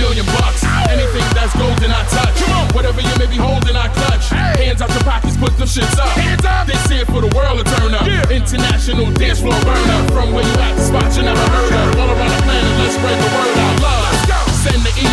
$1,000,000 bucks. Anything that's golden, I touch. Whatever you may be holding, I clutch. Hands out your pockets, put them shits up. Hands up. This here for the world to turn up. International dance floor burner. From where you at, the spot you never heard of. All around the planet, let's spread the word out. Love. Let's go. Send the